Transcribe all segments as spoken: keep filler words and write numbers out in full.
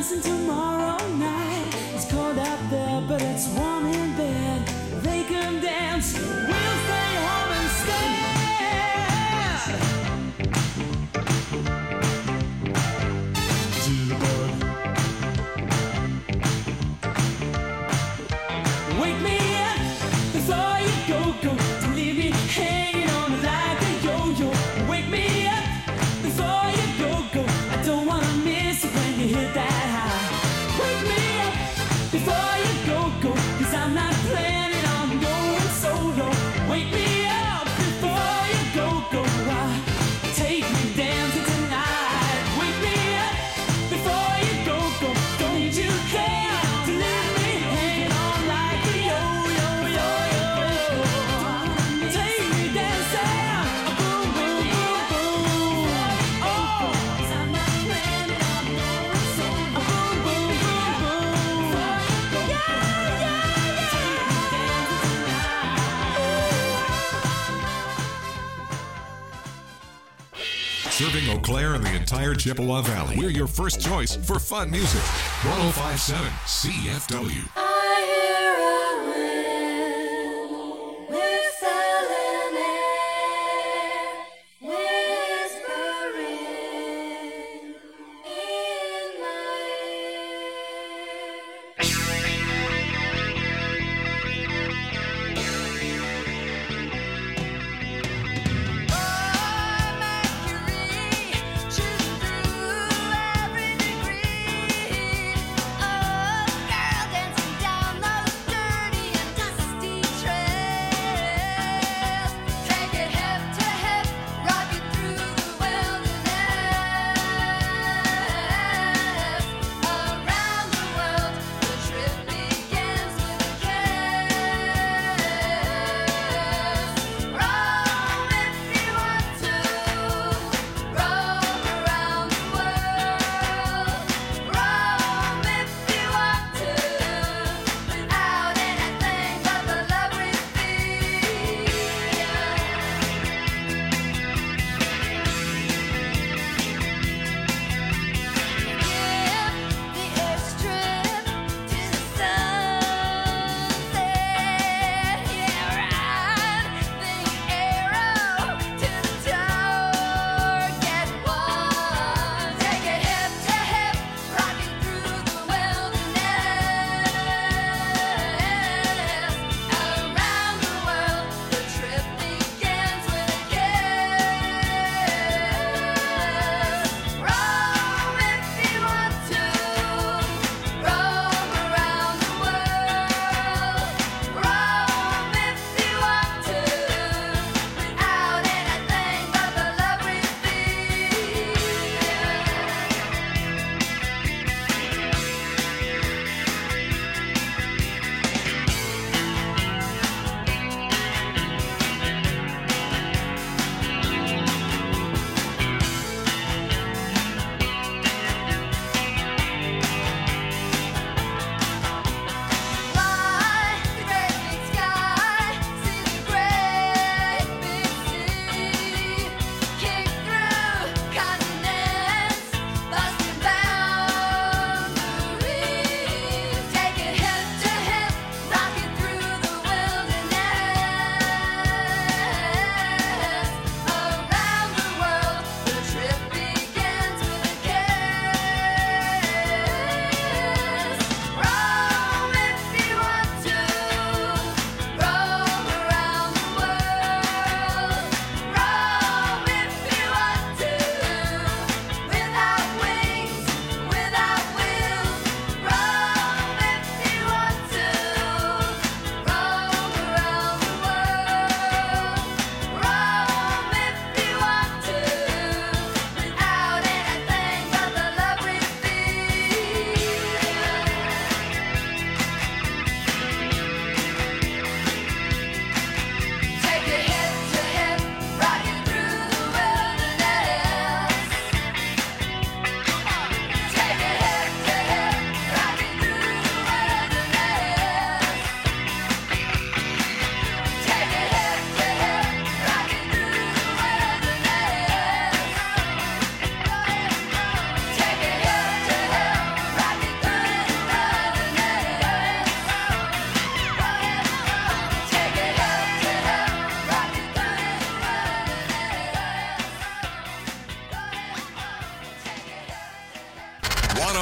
dancing tomorrow night. It's cold out there, but it's warm in bed. They can dance, we'll stay home instead. Jitterbug. Wake me up before you go, go. Don't leave me hanging on like a yo-yo. Wake me up before you go, go. I don't wanna miss it when you hit that high. Wake me up before you go, go. Cause I'm not planning on going solo. Wake me up before you go, go. Why? Take me dancing tonight. Wake me up before you go, go. Don't need you there to leave me hanging on like a yo-yo, yo-yo, yo. Take me dancing, boom, boom, boom, boom. Oh, 'cause I'm not planning on going solo. Boom, boom, boom, boom. Yeah, yeah, yeah. Take me dancing tonight. Serving Eau Claire and the entire Chippewa Valley. We're your first choice for fun music. one oh five point seven C F W. I hear a wind whistling air, whispering in my ear.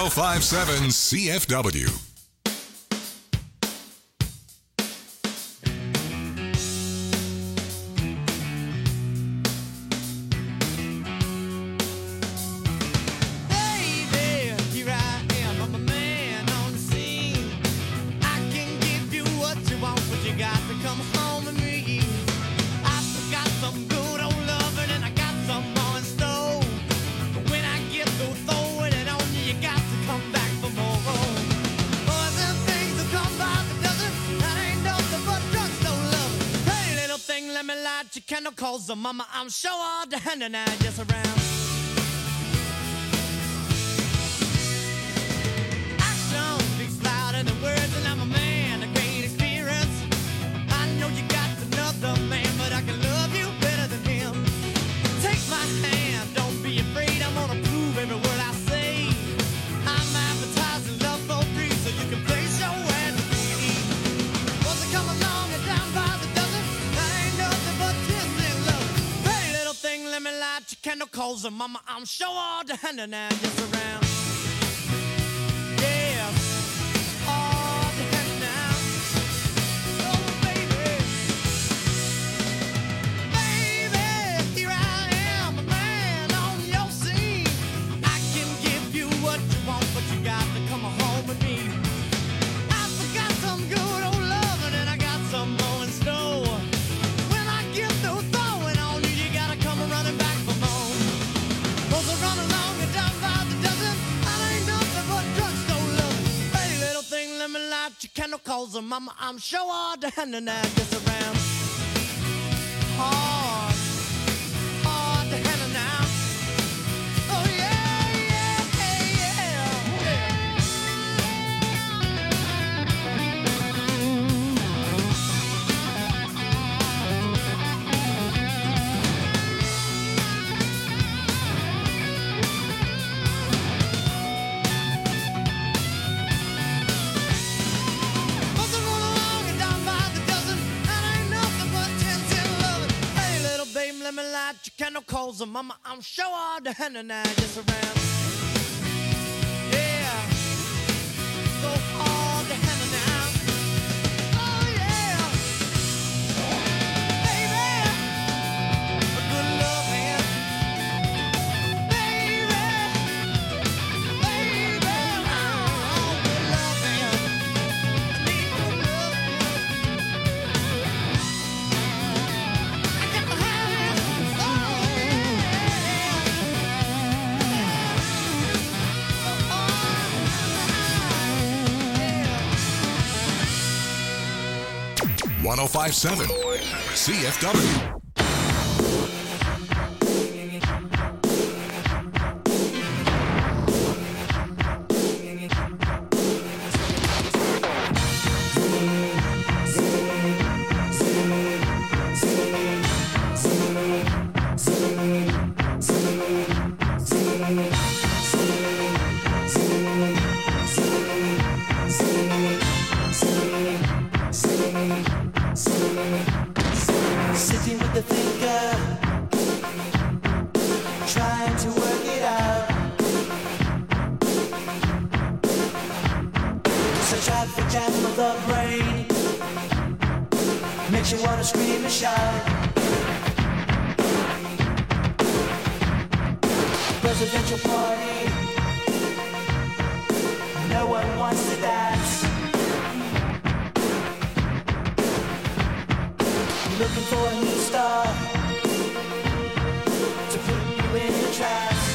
oh five point seven C F W. Baby, here I am, I'm a man on the scene. I can give you what you want, but you got to come home with me. I've got some good old loving and I got some more in store. But when I get through throwing it on you, you got to come back for more. Boys and things will come by the dozen. That ain't nothing but drugstore love. Hey, little thing, let me light your candle, cause the mama, I'm sure all the hand and I just around. Action speaks louder than words, and I'm a man of great experience. I know you got another man, but I can love you better than him. Take my hand, don't be afraid, I'm gonna prove every word I say. I'm advertising love for free, so you can place your ad with me. Once I come along and down by the dozen, that ain't nothing but tears in love. Hey, little thing, let me light your candle, cause mama, I'm sure all the hand and I just around. Yeah, all the hand now. Oh, baby. Baby, here I am, a man on your scene. I can give you what you want, but you got to come home with me. I forgot some good old loving and I got some more in store. When I get through throwing on you, you gotta come running back for more. Cause I run along and down by the dozen. That ain't nothing but drugstore love. Hey, little thing, let me light your candle, cause mama, I'm sure all the hand and I just around. Hard, hard to handle now. Oh yeah, yeah, yeah, yeah. Must have run along and down by the dozen. That ain't nothing but ten, ten loving. Hey, little babe, let me light your candle, cause mama, I'm sure all the hand and I just around. Yeah, so hard to handle now. Oh yeah, baby, a good love hand. Baby, baby, oh, good love hand. I need good love hand. I got to have it. Oh yeah. one oh five point seven C F W. Sitting with the thinker, trying to work it out. So traffic jam of the brain makes you wanna scream and shout. Presidential party, no one wants to dance. Looking for a new star to put you in your trance.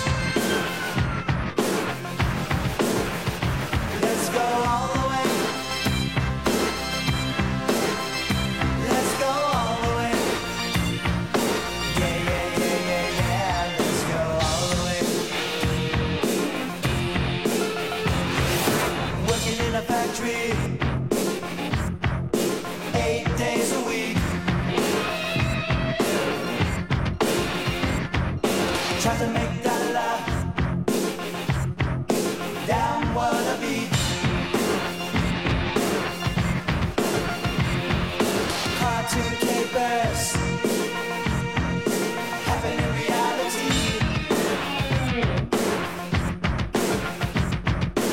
Let's go all the way. Let's go all the way. Yeah, yeah, yeah, yeah, yeah. Let's go all the way. Working in a factory, eight days a week. Try to make that laugh down what a beat. Cartoon capers happen in reality.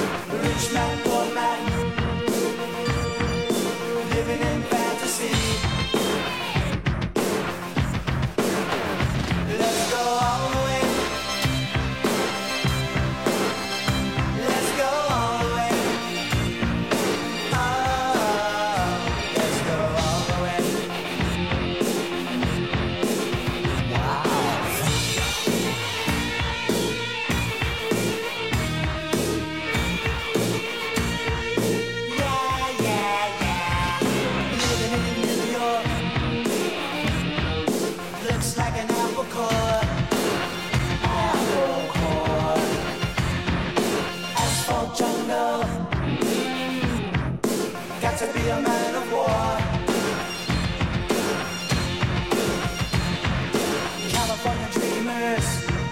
whispers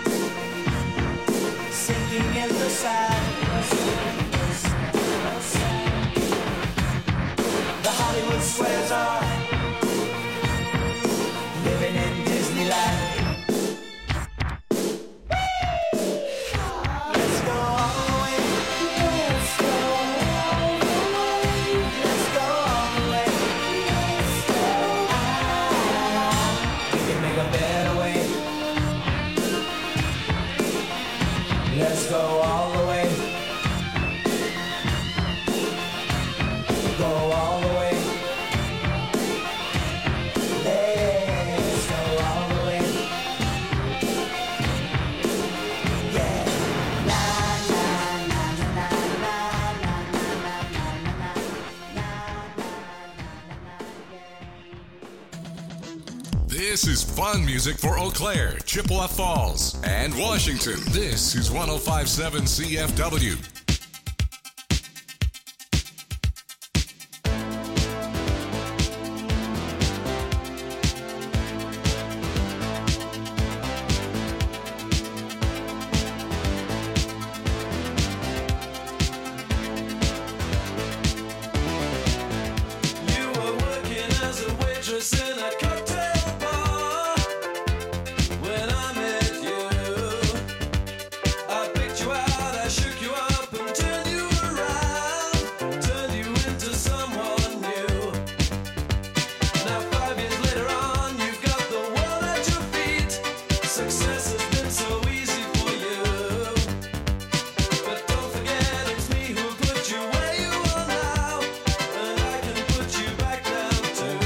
sinking in the sand. The Hollywood squares are living in Disneyland. Let's go all the way. Let's go all the way. Let's go all the way. Ah, we can make a better way. Let's go all the way. Go all the way. Let's go all the way. Yeah. La la la la la la la la. This is fun music for Eau Claire, Chippewa Falls, and Washington. This is one oh five point seven C F W. You were working as a waitress in a cocktail bar. When I met you, I picked you out, I shook you up and turned you around, turned you into someone new. Now five years later on, you've got the world at your feet. Success has been so easy for you. But don't forget it's me who put you where you are now, and I can put you back down too.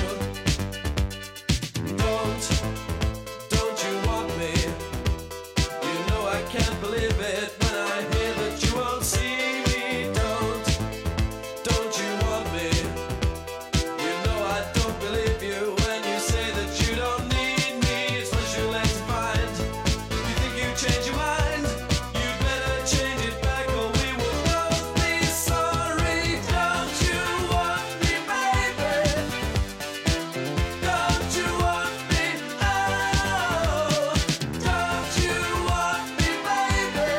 Don't, don't you want me? You know I can't believe it when I hear that you won't see me. Don't, don't you want me? You know I don't believe you when you say that you don't need me. It's what you like to find. You think you change your mind? You better change it back or we will both be sorry. Don't you want me, baby? Don't you want me? Oh, don't you want me, baby?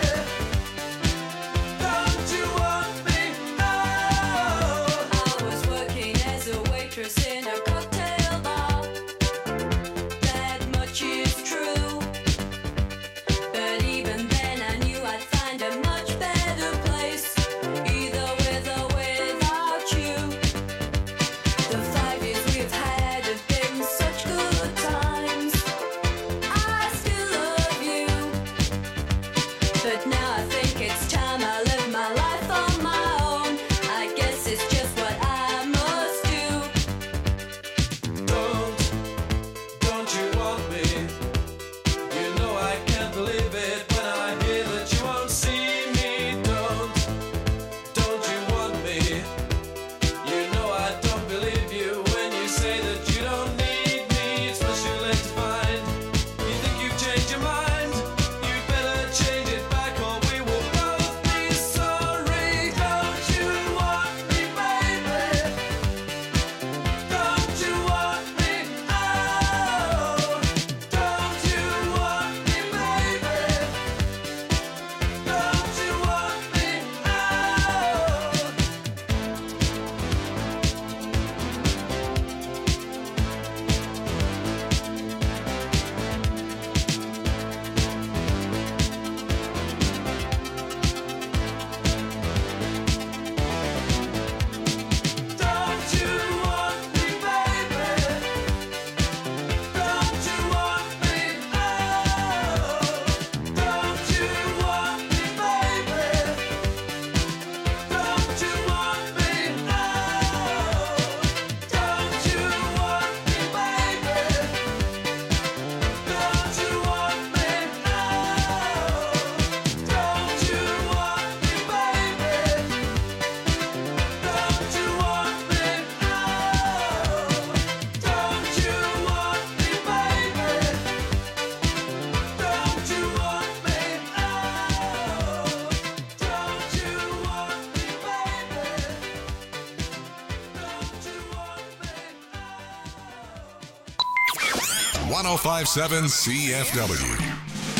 Don't you want me? Oh. I was working as a waitress in a cocktail bar. That much is true. But even then I knew I'd find a much better place, either with or without you. The five years we've had have been such good times. I still love you. But now I think it's time I live my life on my own. I guess it's just what I must do. Don't, don't you want me? You know I can't believe it when I hear that you won't see me. Don't, don't you want me? You know I don't believe you when you say that you don't need me. It's what you like to find. You think you've changed your mind? You better change it back or we will both be sorry. Don't you want me, baby? Don't you want me? Oh, don't you want me, baby? Don't you want me? Oh. Don't you want me, baby? Don't you want me? Oh, don't you want me, baby? Don't you want me? Oh, don't you want me, baby? Don't you want me? Oh, don't you want me, baby? Don't you want me? Oh, don't you want me, baby? Don't you want me? Oh, don't you want me, baby? Don't you want me? one oh five point seven C F W.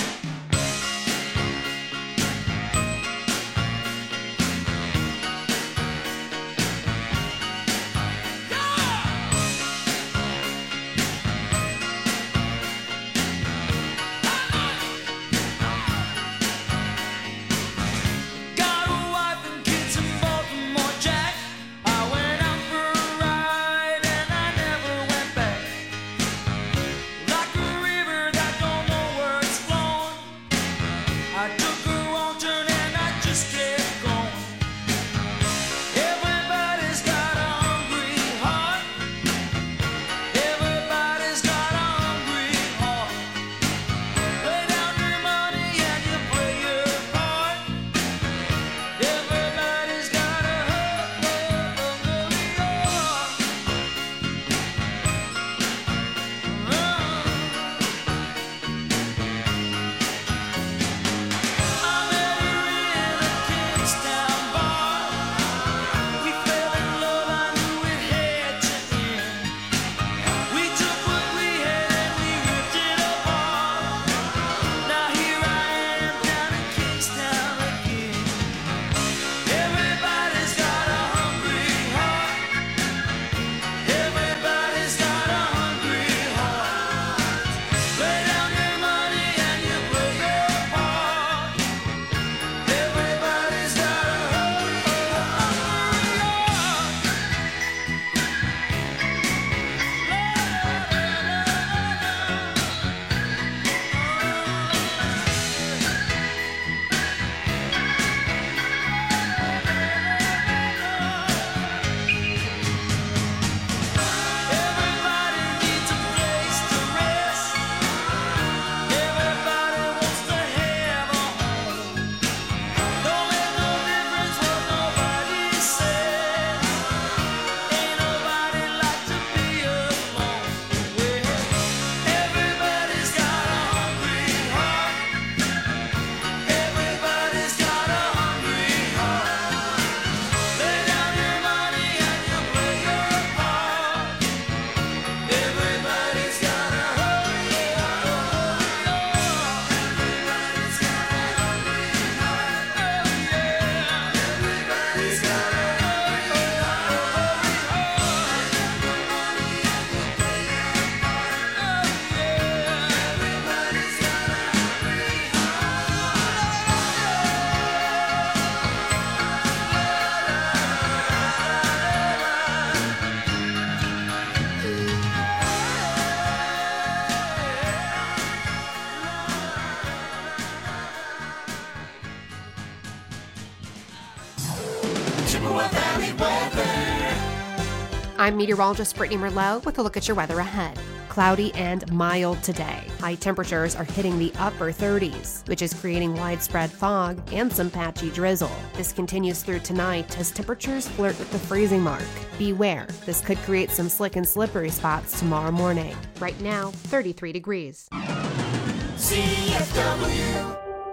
Chippewa Valley weather. I'm meteorologist Brittany Merlot with a look at your weather ahead. Cloudy and mild today. High temperatures are hitting the upper thirties, which is creating widespread fog and some patchy drizzle. This continues through tonight as temperatures flirt with the freezing mark. Beware, this could create some slick and slippery spots tomorrow morning. Right now, thirty-three degrees. C F W.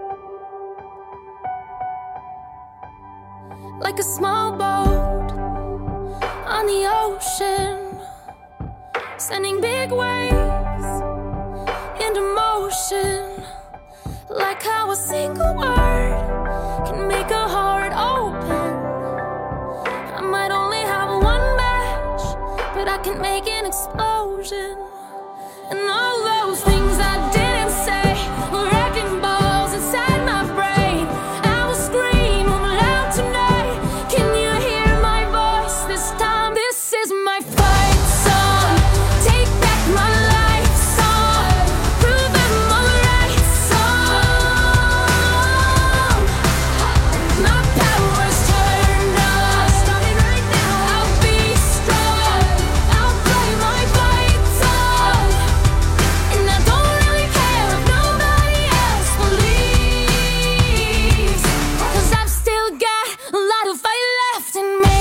Like a small boat on the ocean, sending big waves into motion. Like how a single word can make a heart open. I might only have one match, but I can make an explosion. And all those things I didn't say were wrecking balls inside my brain. I will scream loud tonight. Can you hear my voice this time? This is my fight song. Take back my life song. Prove I'm alright song. My power's turned on. Starting right now. I'll be strong. I'll play my fight song. And I don't really care if nobody else believes. 'Cause I've still got a lot of fight left in me.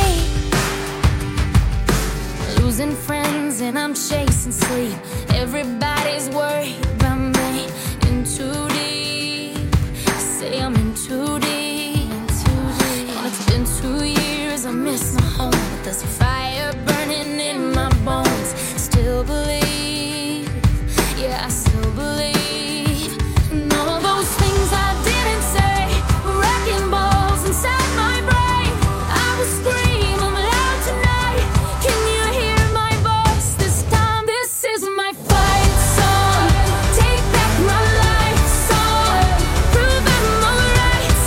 Losing friends and I'm chasing sleep. Everybody's worried about me. In too deep. Say I'm in too deep. And it's been two years, I miss my home. But there's a fire burning in my bones. Still believe, yeah, I still believe. And all those things I didn't say were wrecking balls inside my brain. I will scream loud tonight. Can you hear my voice this time? This is my fight song. Take back my life song. Prove I'm alright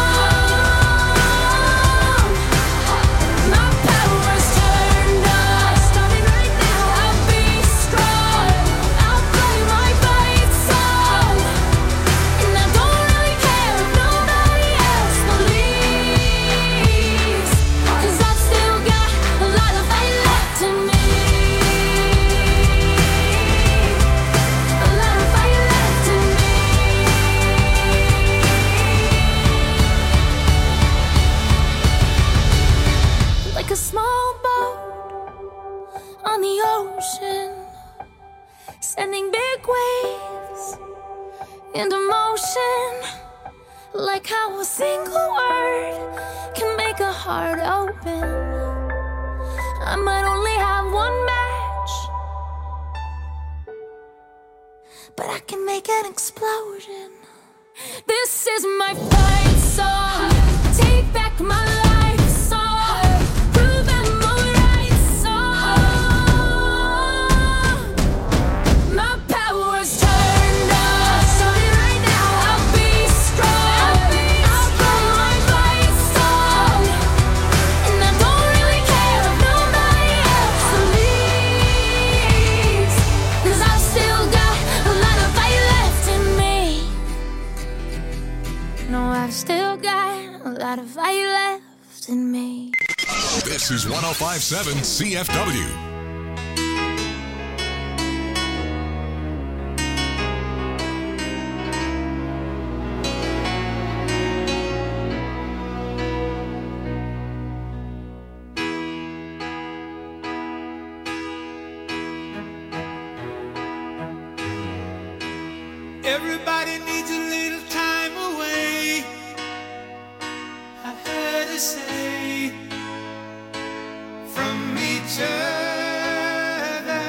song. My power's turned on. Starting right now. I'll be strong. I'll play my fight song. And I don't really care if nobody else believes. 'Cause I've still got a lot of fight left in me. A lot of fight left in me. Like a small boat on the ocean, sending big waves into motion. Like how a single word can make a heart open. I might only have one match, but I can make an explosion. This is my fight song. Take back my life song. Prove I'm alright song. My power's turned on. Starting right now. I'll be strong. I'll play my fight song. And I don't really care if nobody else believes. 'Cause I've still got a lot of fight left in me. No, I've still got a lot of fight left in me. This is one oh five point seven C F W. Everybody needs a little time away. I heard her say from each other.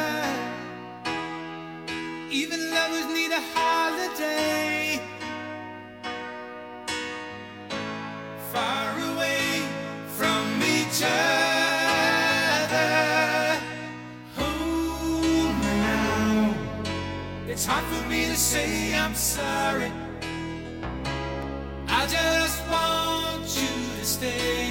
Even lovers need a holiday. Far away from each other. Hold me now. It's hard for me to say I'm sorry. I just want you to stay.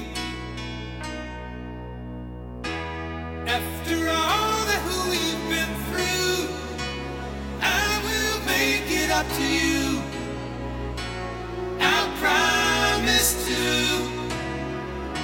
After all that we've been through, I will make it up to you. I promise to.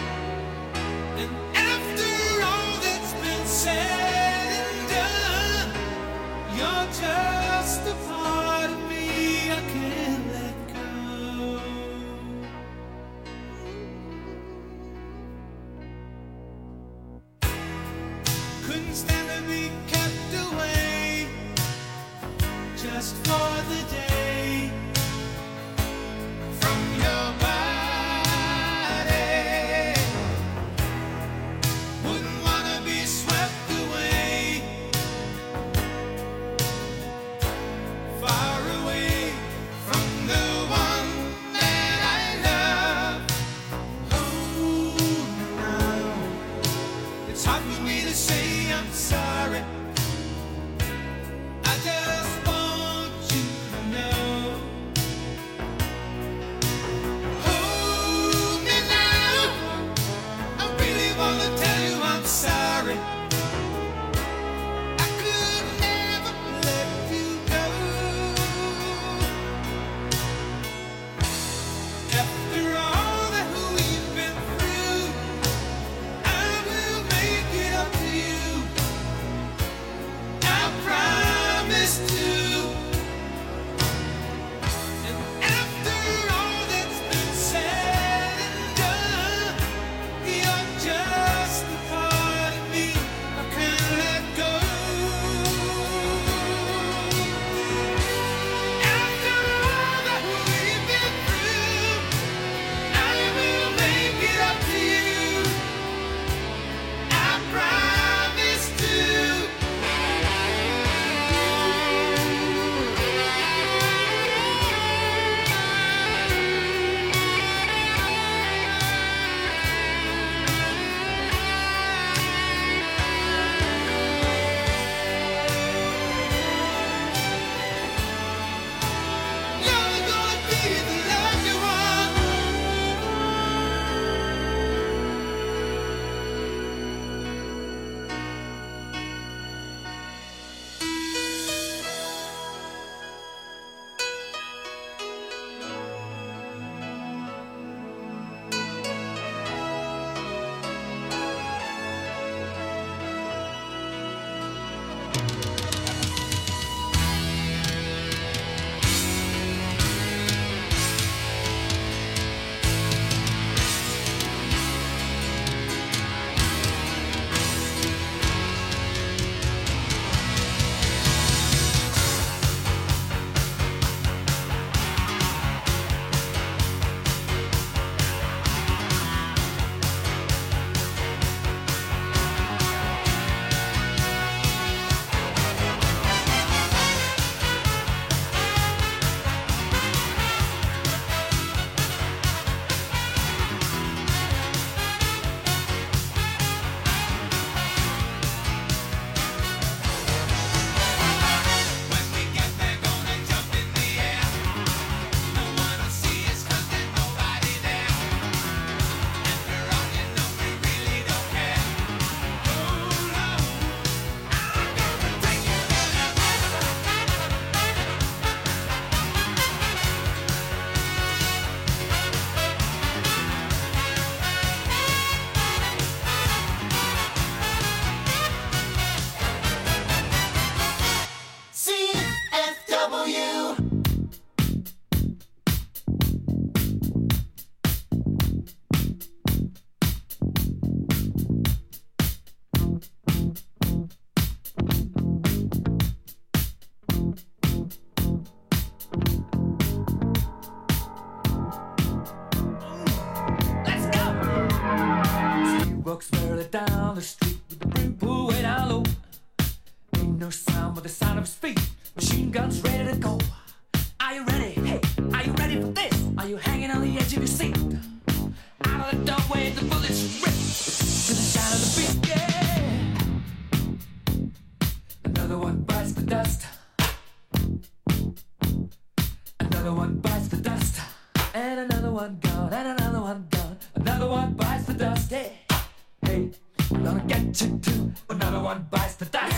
down the street with the brim pulled way down low. Ain't no sound but the sound of his feet. Machine guns ready to go. Are you ready? Hey, are you ready for this? Are you hanging on the edge of your seat? Out of the doorway, the bullets rip to the sound of the beat. Yeah. Another one bites the dust. Another one bites the dust. And another one gone. And another one gone. Another one bites the dust. Hey, hey, I'm gonna get you too. Another one bites the dust.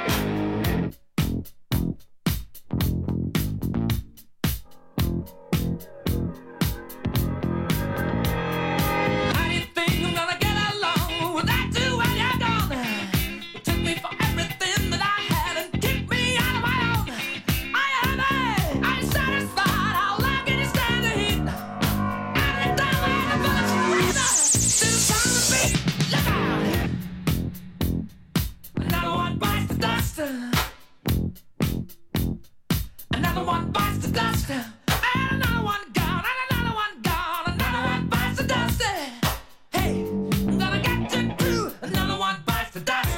How do you think I'm gonna get along without you when you're gone? You took me for everything that I had and kicked me out of my own. Are you happy? Are you satisfied? How long can you stand the heat? Out of the doorway, the bullets breathe out to the sound of the beat. Look out! Another one bites the dust. Another one bites the dust. And another one gone. And another one gone. Another one bites the dust. Hey, I'm gonna get you too. Another one bites the dust.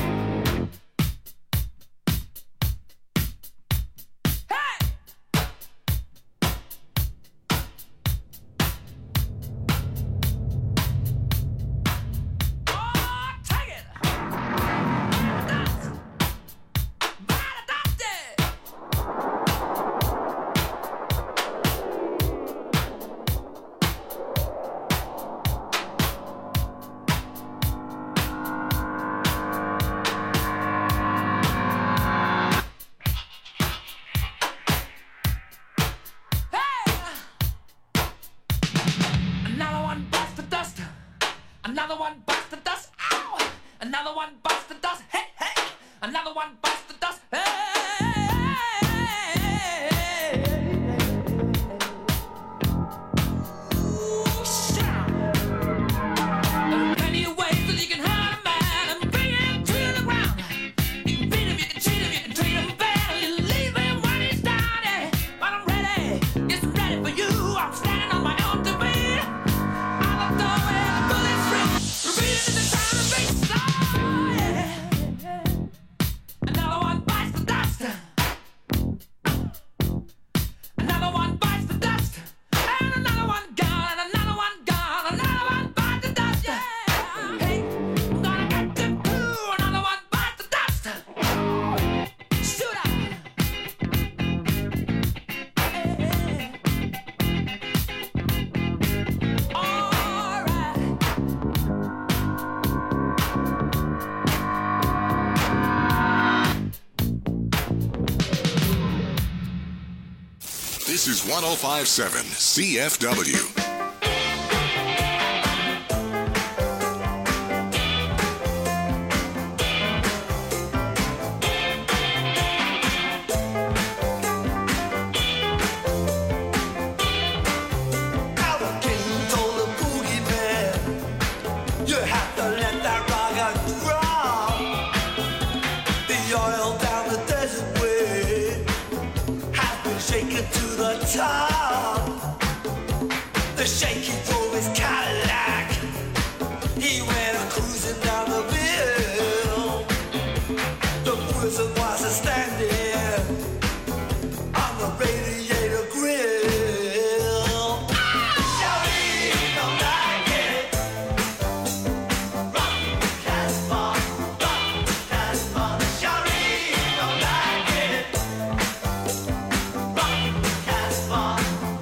Hey! Oh, take it! Dust! By the dust! Hey! Another one bites the dust. Another one bites the dust. Ow! Another one bites the dust. Hey, hey! Another one bites the dust. Hey! Ooh, shout! There are plenty of ways that you can hurt a man and bring him to the ground. You can beat him, you can cheat him, you can treat him bad, you leave him when he's down. Yeah. But I'm ready, yes, I'm ready for you. I'm standing on my own two feet. Out the doorway, the bullets rip, repeating to the sound of beat. Oh, yeah. Another one bites the dust. Another one bites the dust. And another one gone. And another one gone. Another one bites the dust. Yeah. Hey, I'm gonna get them too. Another one bites the dust. Shoot up. All right. This is one oh five point seven C F W. Our king told the boogeyman, you have to let that rocket drop. The oil down the desert way has been shaken to the top. The shaky drove his Cadillac. He went a cruising down the hill. The prison was a standing on the radiator grill. Shawty, don't like it. Rock Casbah, rock Casbah. Shawty, don't like it. Rock Casbah,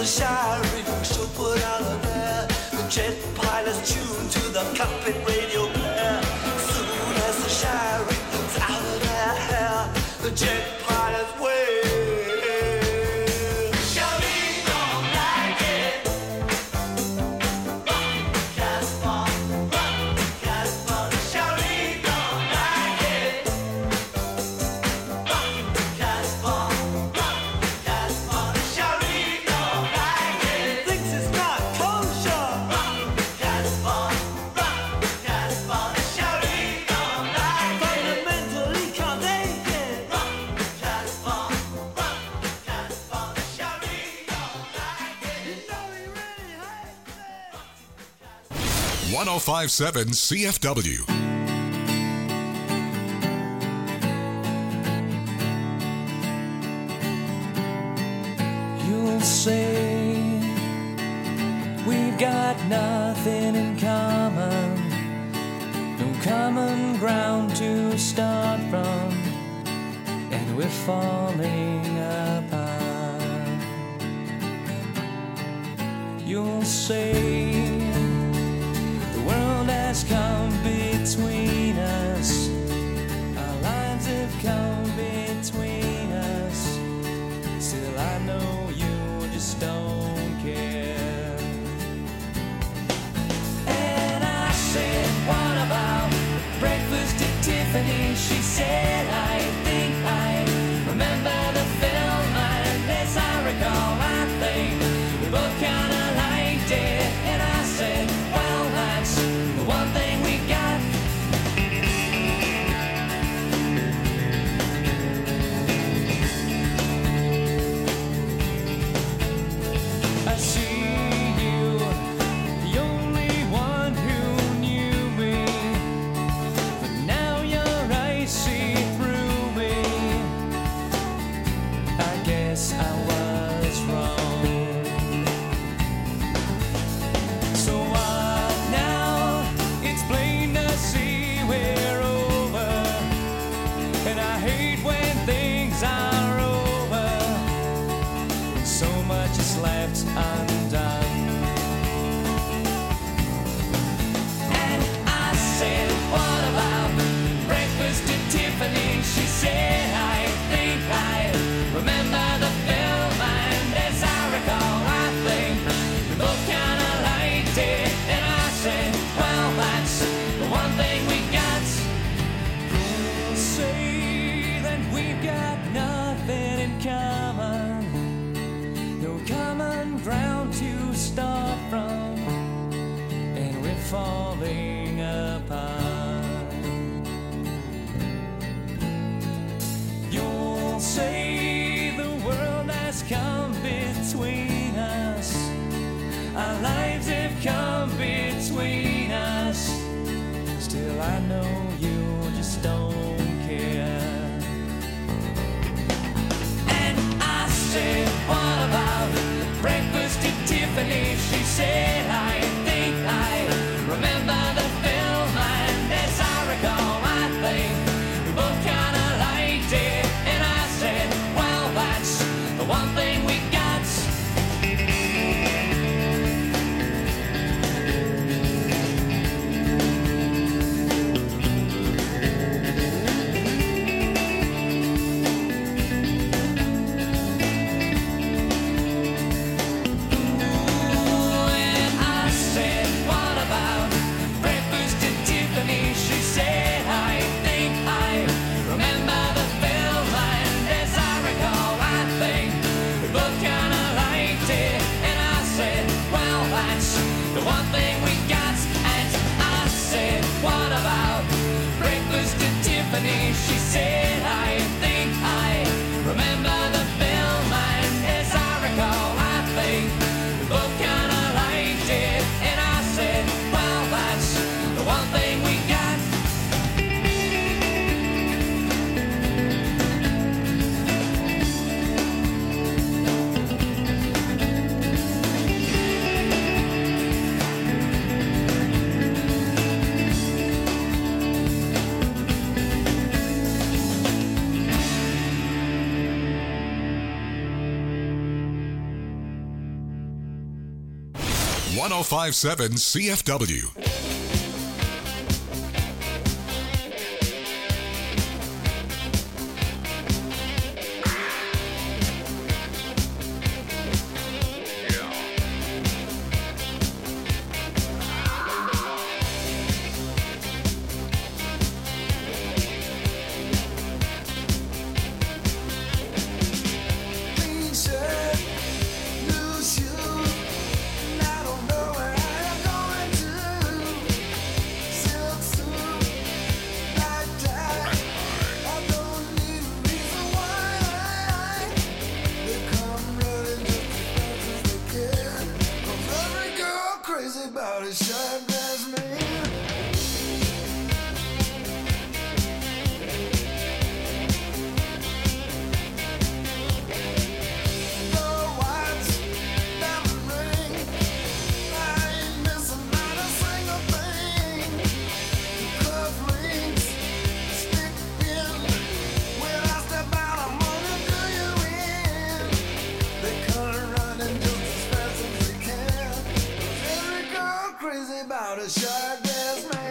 showering, so put out of there. The jet pilot's tuned to the cockpit radio player. Soon as the showering's out of their hair, the jet pilot's way. Shouting don't like it. Run, Casper, run, Casper. Shouting don't like it. Run, Casper, run, Casper. Shouting don't like it. Thinks it's not kosher. Run, Casper, run, Casper. Shouting don't like it. Fundamentally can't take it. Run, Casper, run, Casper. Shouting don't like it. You know he really hates it. one oh five point seven C F W. You'll say we've got nothing in common, no common ground to start from, and we're falling apart. You'll say the world has come between us, our lines have come between us. Still I know you just don't care. And I said, what about breakfast at Tiffany? She said, I think I remember the film, and as I recall, I think we both kinda liked it. And I said, well, that's the one thing we got. I see you, the only one who knew me, but now your eyes see through me. I guess I was wrong. So what now? It's plain to see we're over, and I hate when things are over, when so much is left undone. And I said, what about breakfast at Tiffany? She said, I think I remember the film, and as I recall, I think we both kinda liked it. And I said, well, that's the one thing we got. You'll say that we've got nothing in common, no common ground to start from, and we're falling apart. You'll say the world has come between us, our lives have come between us. Still I know you just don't care. And I said, what about breakfast at Tiffany? She said, I think I remember the film, and as I recall, I think we both kinda liked it. And I said, well, that's the one thing we got. And I said, what about breakfast at Tiffany? She said, I think I remember the film, and as I recall, I think we one oh five point seven C F W. Clean shirt, new shoes, and I don't know where I'm going to. Silk suit, black tie. I don't need a reason why. They come running just as fast as they can. 'Cause every girl crazy about a short dress man. Crazy about a short dress man.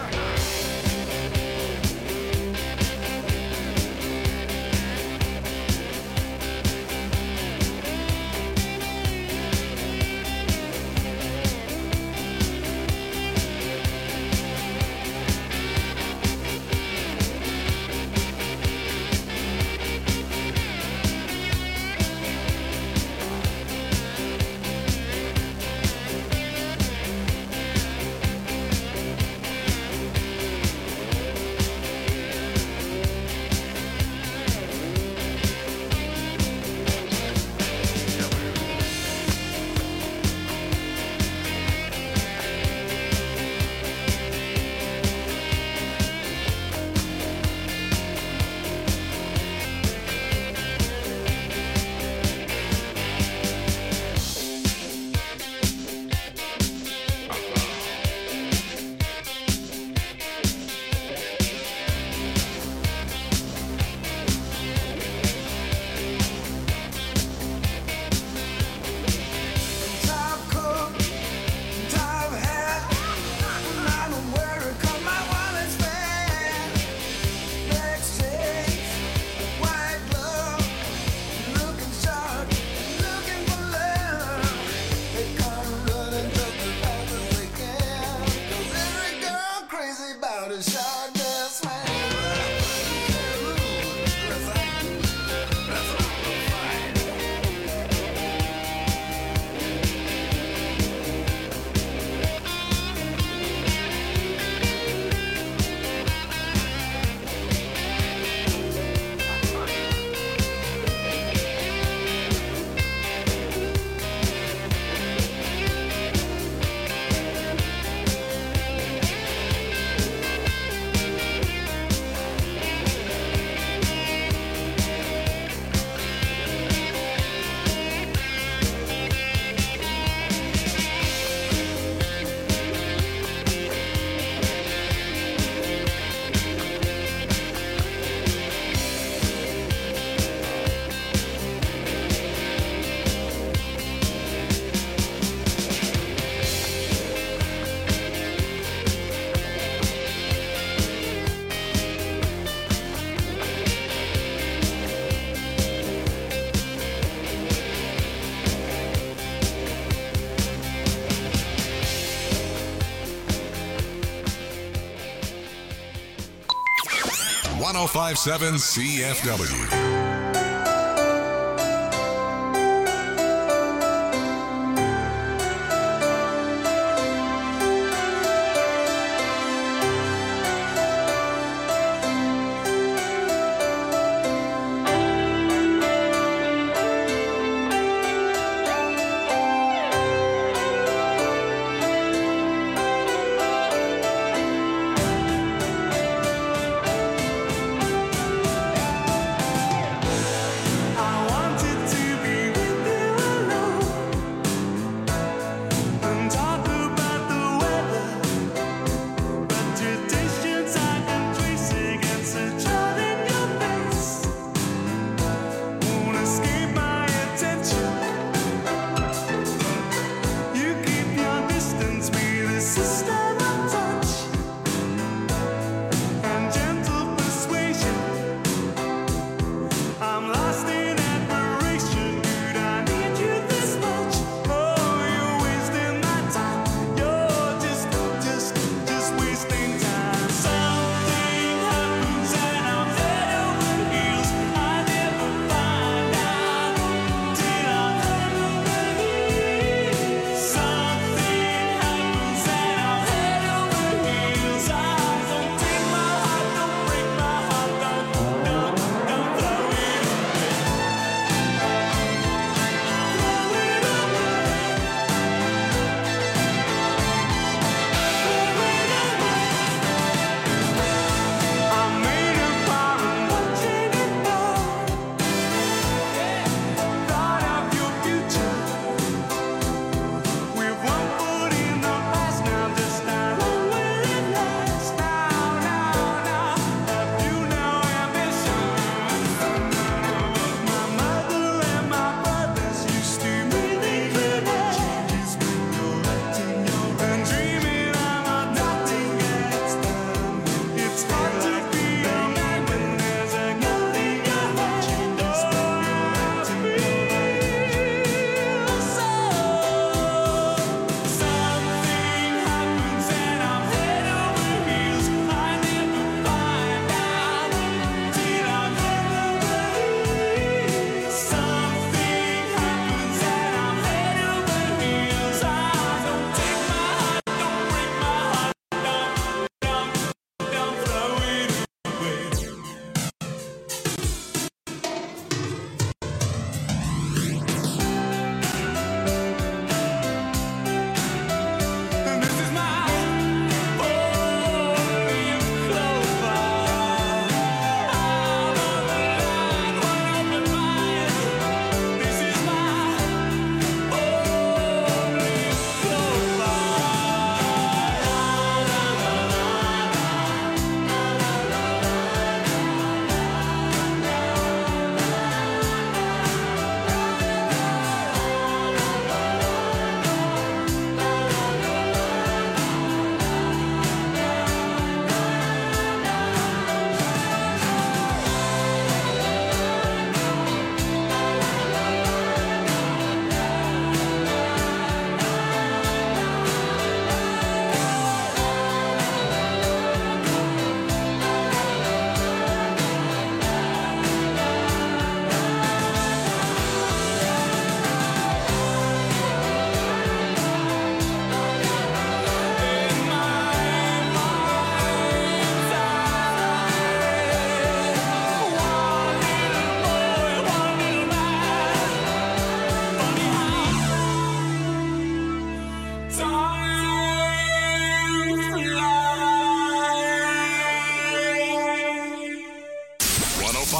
Top coat, top hat, and I don't wear it 'cause my wallet's fat. Black shades, white glove, looking sharp, looking for love. They come running just as fast as they can. 'Cause every girl crazy about a short dress man. That's all fine. one oh five point seven C F W.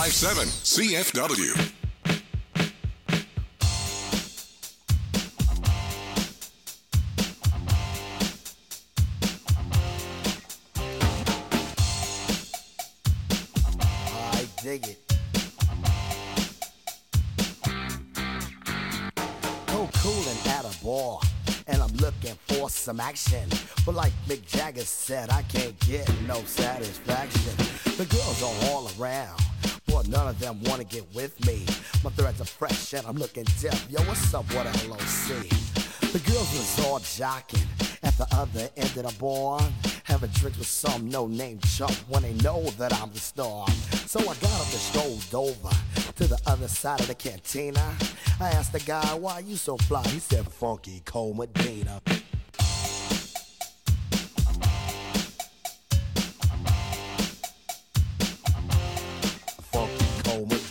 five seven C F W. I dig it. So coolin' at a bar, and I'm looking for some action. But like Mick Jagger said, I can't get no satisfaction. The girls are all around, but none of them wanna get with me. My threads are fresh and I'm looking deaf. Yo, what's up, what L O C? The girls was all jocking at the other end of the bar, having drinks with some no-name chump when they know that I'm the star. So I got up and strolled over to the other side of the cantina. I asked the guy, why you so fly? He said, Funky Cole Medina. Funky Cole Medina.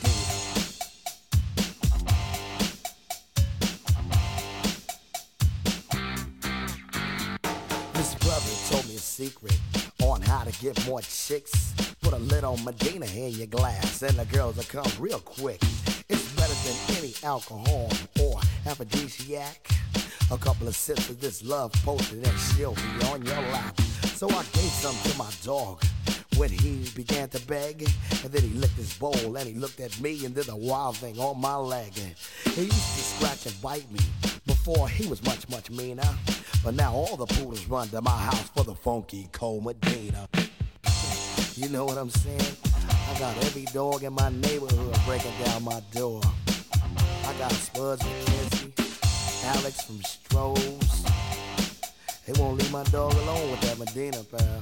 This brother told me a secret on how to get more chicks. Put a little Medina in your glass and the girls will come real quick. It's better than any alcohol or aphrodisiac. A couple of sips of this love potion and she'll be on your lap. So I gave some to my dog when he began to beg. And then he licked his bowl and he looked at me and did a wild thing on my leg. He used to scratch and bite me before he was much, much meaner. But now all the poodles run to my house for the Funky Cole Medina. You know what I'm saying? I got every dog in my neighborhood breaking down my door. I got Spuds McKenzie, Alex from Strohs. They won't leave my dog alone with that Medina, pal.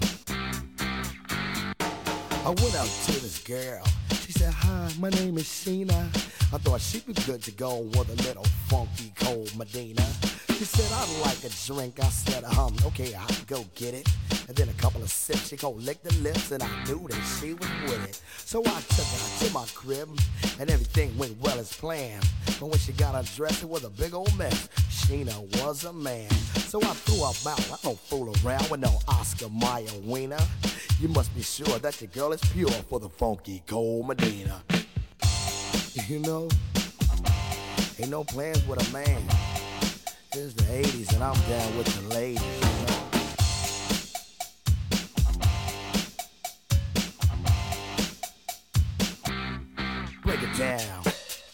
I went out to this girl. She said, hi, my name is Sheena. I thought she'd be good to go with a little Funky Cole Medina. She said, I'd like a drink. I said, um, okay, I'll go get it. And then a couple of sips, she go lick the lips, and I knew that she was with it. So I took her to my crib, and everything went well as planned. But when she got undressed, it was a big old mess. Sheena was a man. So I threw her out. I don't fool around with no Oscar Mayer wiener. You must be sure that your girl is pure for the Funky Cole Medina. You know, ain't no plans with a man. It's the eighties and I'm down with the ladies, you know. Break it down.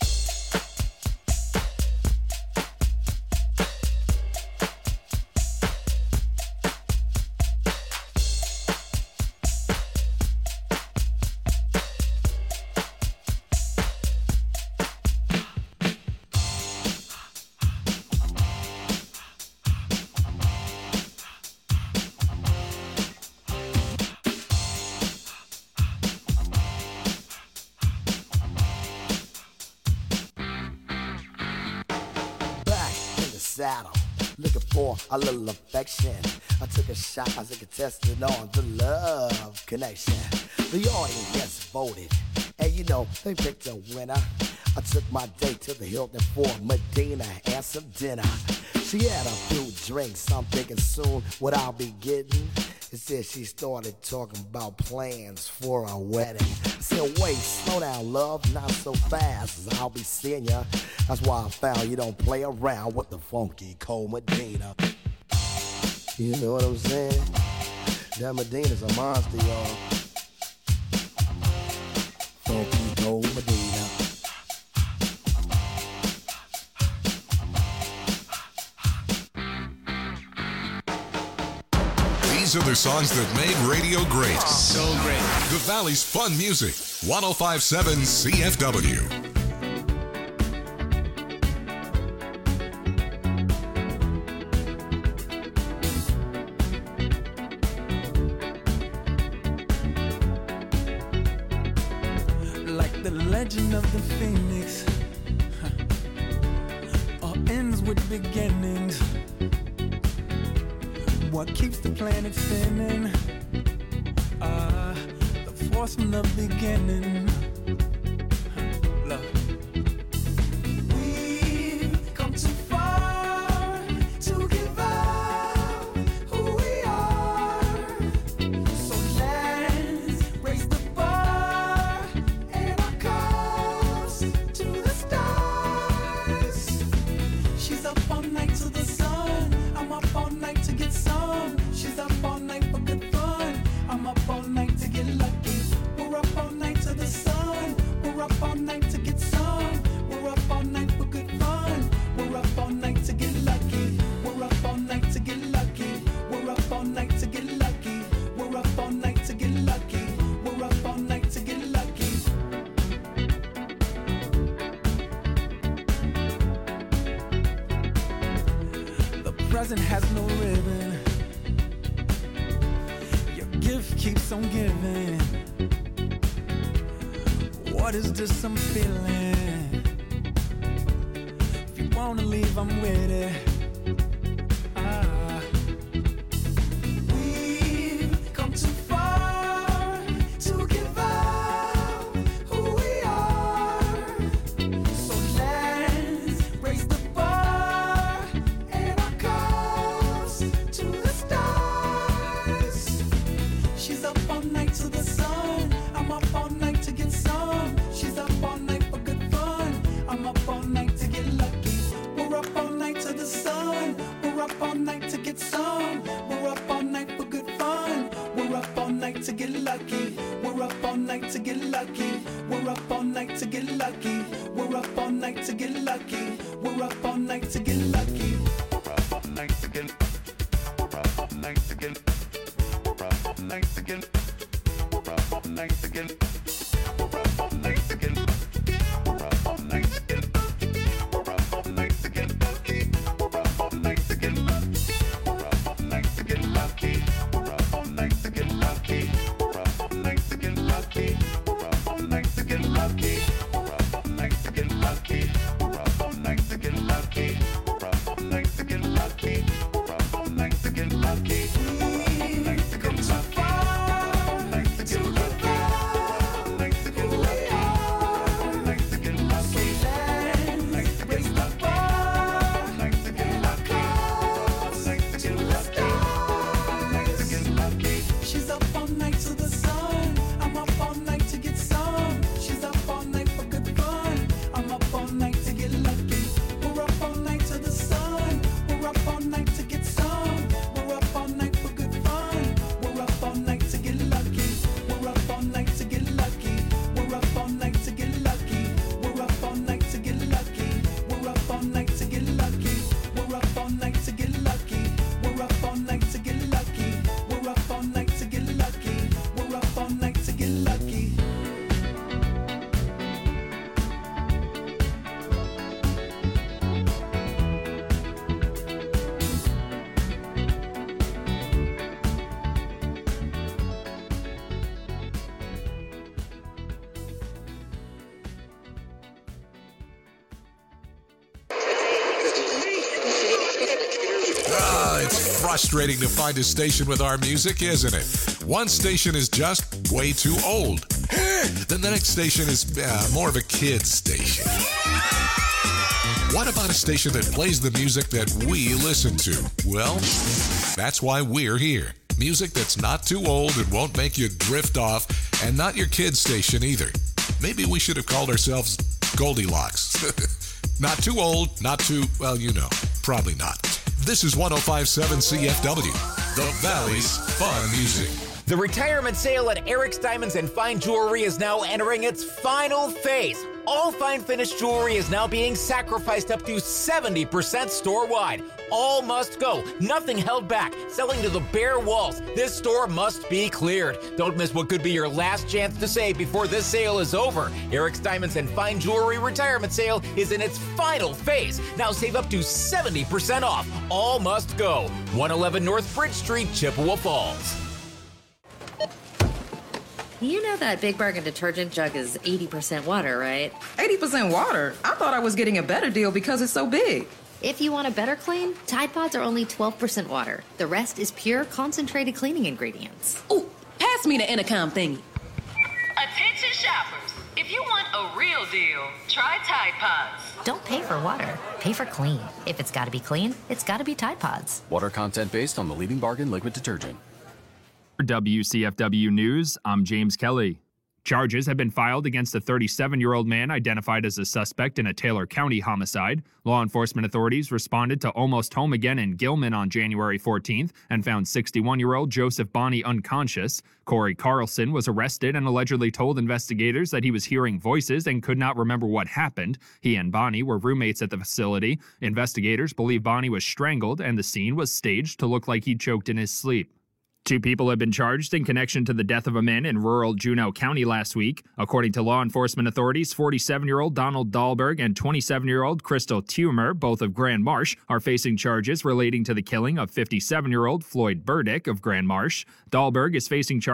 Saddle, looking for a little affection. I took a shot as a contestant on the love connection. The audience voted, and you know, they picked a winner. I took my date to the Hilton for Medina and some dinner. She had a few drinks, I'm thinking soon what I'll be getting. It said she started talking about plans for a wedding. I said, wait, slow down, love, not so fast, as I'll be seeing ya. That's why I found you don't play around with the Funky Cole Medina. You know what I'm saying? That Medina's a monster, y'all. Funky Cole Medina. These are the songs that made radio great. So great. The Valley's fun music. one oh five point seven C F W. Like the legend of the phoenix, huh, all ends with beginnings. What keeps the planet spinning? Ah, uh, the force from the beginning. Look. We've come too far to give up who we are. So let's raise the bar and our present has no ribbon. Your gift keeps on giving. What is this I'm feeling? If you wanna leave, I'm with it. Ah. We've come too far to give up who we are. So let's raise the bar and our cups to the stars. She's up all night to the sun. I'm up all night to get some. She's up all night for good fun. I'm up all night to get lucky. We're up all night to the sun. We're up all night to get some. We're up all night for good fun. We're up all night to get lucky. We're up all night to get lucky. We're up all night to get lucky. We're up all night to get lucky. We're up all night to get lucky. We're up all night to get. We're up all night to get. We're up all night to get. We're up all night to get. We're up all night to get. We're up all night to get. We're up all night to get lucky. We're up all night to get lucky. We're up all night to get lucky. We're up all night to get lucky. We're up all night to get lucky. We're up all night to get lucky. We're up all night to get lucky. We're up all night to get lucky. We're up all night to get lucky. We're up all night to get lucky. Come too far to give up who we are. So let's raise the bar and our cups to the stars. She's up all night to the sun. I'm up all night to get some. She's up all night for good fun. I'm up all night to get lucky. We're up all night to the sun. We're up all night to get some. We're up all night for good fun. We're up all night to get lucky. We're up all night to get lucky. We're up all night to get lucky. We're up all night to get lucky. We're up all night to get lucky. We're up all night to get lucky. We're up all night to get lucky. We're up all night to get lucky. We're up all night to get lucky. Ah, it's frustrating to find a station with our music, isn't it? One station is just way too old. Then the next station is uh, more of a kid's station. What about a station that plays the music that we listen to? Well, that's why we're here. Music that's not too old and won't make you drift off, and not your kid's station either. Maybe we should have called ourselves Goldilocks. Not too old, not too, well, you know, probably not. This is one oh five point seven C F W, the Valley's fun music. The retirement sale at Eric's Diamonds and Fine Jewelry is now entering its final phase. All fine finished jewelry is now being sacrificed up to seventy percent store-wide. All must go, nothing held back, selling to the bare walls. This store must be cleared. Don't miss what could be your last chance to save before this sale is over. Eric's Diamonds and Fine Jewelry retirement sale is in its final phase. Now save up to seventy percent off. All must go. one eleven North Bridge Street, Chippewa Falls. You know that Big Bargain detergent jug is eighty percent water, right? eighty percent water? I thought I was getting a better deal because it's so big. If you want a better clean, Tide Pods are only twelve percent water. The rest is pure, concentrated cleaning ingredients. Ooh, pass me the intercom thingy. Attention shoppers. If you want a real deal, try Tide Pods. Don't pay for water. Pay for clean. If it's got to be clean, it's got to be Tide Pods. Water content based on the leading bargain liquid detergent. For W C F W News, I'm James Kelly. Charges have been filed against a thirty-seven-year-old man identified as a suspect in a Taylor County homicide. Law enforcement authorities responded to Almost Home Again in Gilman on January fourteenth and found sixty-one-year-old Joseph Bonney unconscious. Corey Carlson was arrested and allegedly told investigators that he was hearing voices and could not remember what happened. He and Bonney were roommates at the facility. Investigators believe Bonney was strangled and the scene was staged to look like he choked in his sleep. Two people have been charged in connection to the death of a man in rural Juneau County last week. According to law enforcement authorities, forty-seven-year-old Donald Dahlberg and twenty-seven-year-old Crystal Tumer, both of Grand Marsh, are facing charges relating to the killing of fifty-seven-year-old Floyd Burdick of Grand Marsh. Dahlberg is facing charges